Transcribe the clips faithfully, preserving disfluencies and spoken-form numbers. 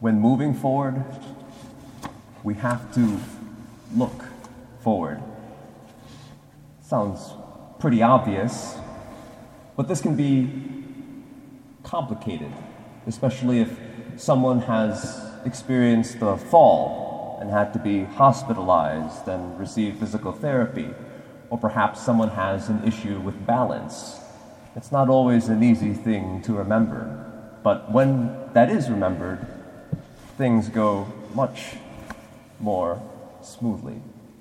When moving forward, we have to look forward. Sounds pretty obvious, but this can be complicated, especially if someone has experienced a fall and had to be hospitalized and receive physical therapy, or perhaps someone has an issue with balance. It's not always an easy thing to remember, but when that is remembered, things go much more smoothly.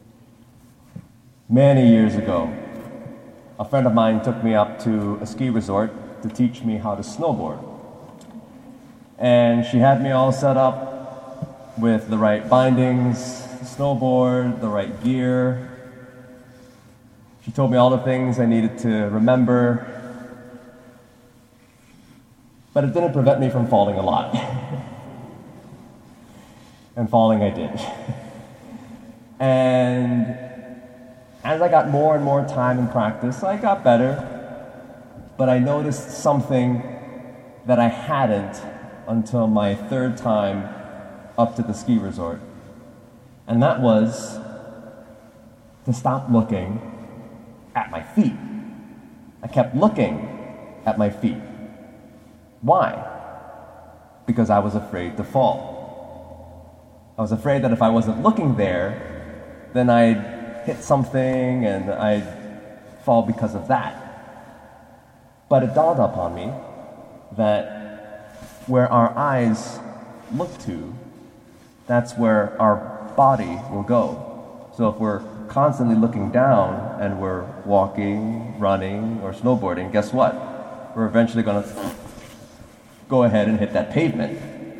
Many years ago, a friend of mine took me up to a ski resort to teach me how to snowboard. And she had me all set up with the right bindings, snowboard, the right gear. She told me all the things I needed to remember, but it didn't prevent me from falling a lot. And falling I did. And as I got more and more time and practice, I got better, but I noticed something that I hadn't until my third time up to the ski resort. And that was to stop looking at my feet. I kept looking at my feet. Why? Because I was afraid to fall. I was afraid that if I wasn't looking there, then I'd hit something and I'd fall because of that. But it dawned upon me that where our eyes look to, that's where our body will go. So if we're constantly looking down and we're walking, running, or snowboarding, guess what? We're eventually going to go ahead and hit that pavement.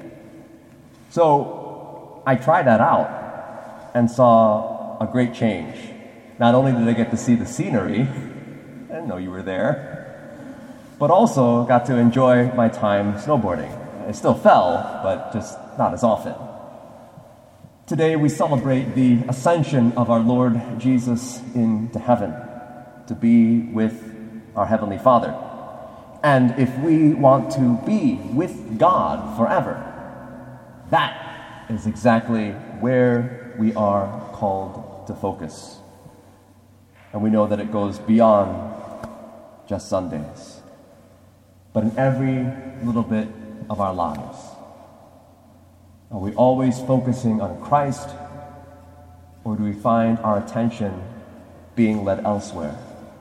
So I tried that out and saw a great change. Not only did I get to see the scenery, I didn't know you were there, but also got to enjoy my time snowboarding. I still fell, but just not as often. Today we celebrate the ascension of our Lord Jesus into heaven to be with our Heavenly Father. And if we want to be with God forever, that is exactly where we are called to focus. And we know that it goes beyond just Sundays, but in every little bit of our lives. Are we always focusing on Christ, or do we find our attention being led elsewhere?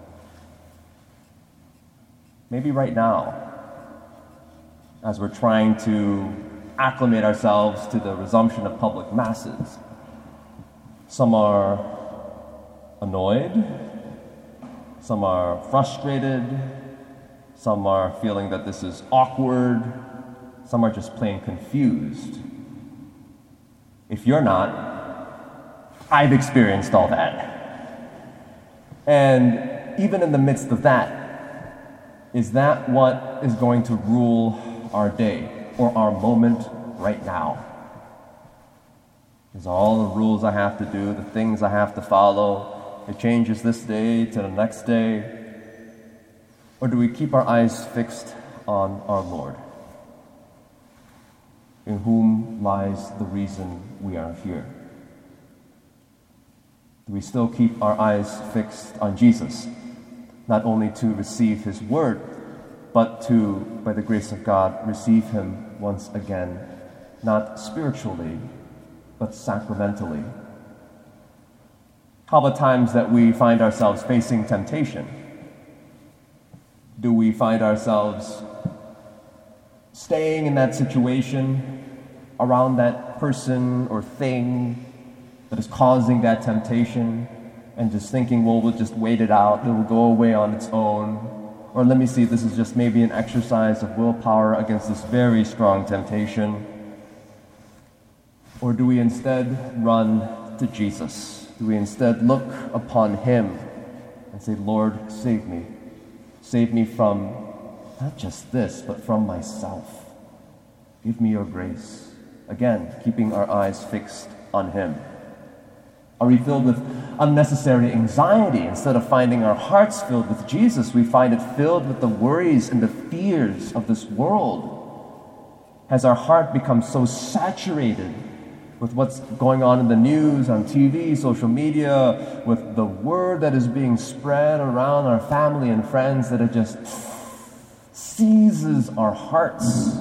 Maybe right now, as we're trying to acclimate ourselves to the resumption of public masses, some are annoyed, some are frustrated, some are feeling that this is awkward, some are just plain confused. If you're not, I've experienced all that. And even in the midst of that, is that what is going to rule our day or our moment right now? Is all the rules I have to do, the things I have to follow, it changes this day to the next day? Or do we keep our eyes fixed on our Lord, in whom lies the reason we are here? Do we still keep our eyes fixed on Jesus, not only to receive His word, but to, by the grace of God, receive Him once again, not spiritually, but sacramentally? How about times that we find ourselves facing temptation? Do we find ourselves staying in that situation, around that person or thing that is causing that temptation, and just thinking, well, we'll just wait it out, it will go away on its own? Or let me see, this is just maybe an exercise of willpower against this very strong temptation. Or do we instead run to Jesus? Do we instead look upon Him and say, Lord, save me. Save me from not just this, but from myself. Give me your grace. Again, keeping our eyes fixed on Him. Are we filled with unnecessary anxiety? Instead of finding our hearts filled with Jesus, we find it filled with the worries and the fears of this world. Has our heart become so saturated with what's going on in the news, on T V, social media, with the word that is being spread around our family and friends, that it just seizes our hearts?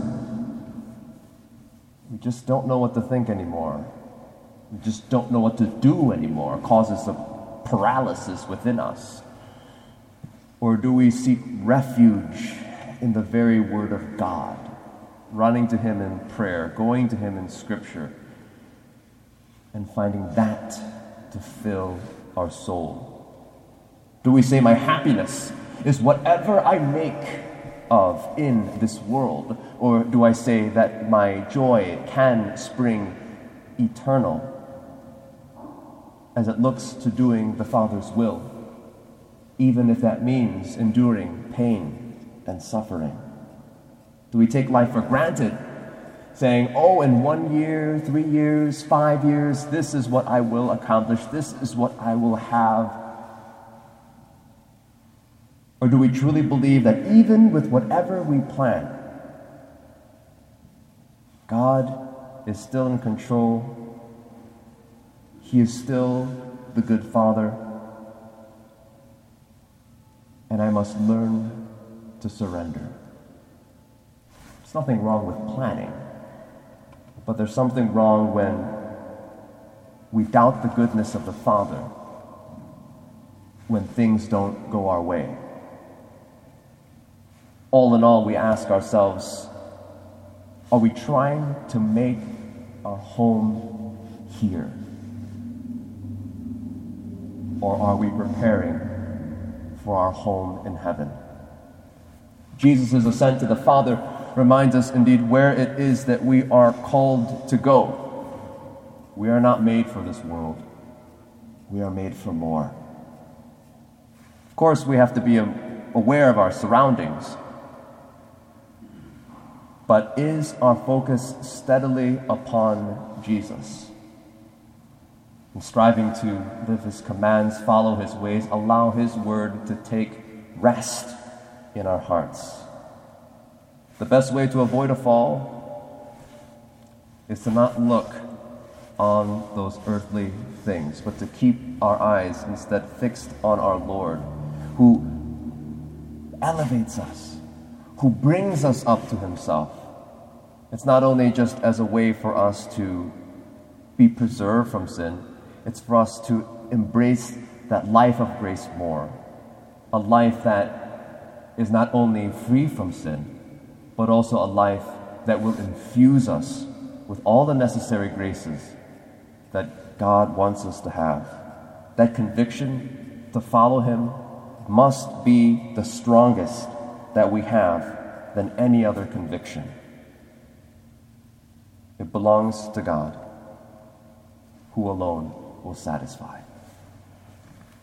We just don't know what to think anymore. We just don't know what to do anymore. It causes a paralysis within us. Or do we seek refuge in the very Word of God, running to Him in prayer, going to Him in Scripture, and finding that to fill our soul? Do we say my happiness is whatever I make of in this world? Or do I say that my joy can spring eternal as it looks to doing the Father's will, even if that means enduring pain and suffering? Do we take life for granted, saying, oh, in one year, three years, five years, this is what I will accomplish, this is what I will have? Or do we truly believe that even with whatever we plan, God is still in control, He is still the good Father, and I must learn to surrender? There's nothing wrong with planning, but there's something wrong when we doubt the goodness of the Father when things don't go our way. All in all, we ask ourselves, are we trying to make our home here? Or are we preparing for our home in heaven? Jesus' ascent to the Father reminds us indeed where it is that we are called to go. We are not made for this world. We are made for more. Of course, we have to be aware of our surroundings. But is our focus steadily upon Jesus? And striving to live His commands, follow His ways, allow His word to take rest in our hearts. The best way to avoid a fall is to not look on those earthly things, but to keep our eyes instead fixed on our Lord, who elevates us, who brings us up to Himself. It's not only just as a way for us to be preserved from sin, it's for us to embrace that life of grace more, a life that is not only free from sin, but also a life that will infuse us with all the necessary graces that God wants us to have. That conviction to follow Him must be the strongest that we have than any other conviction. It belongs to God, who alone will satisfy.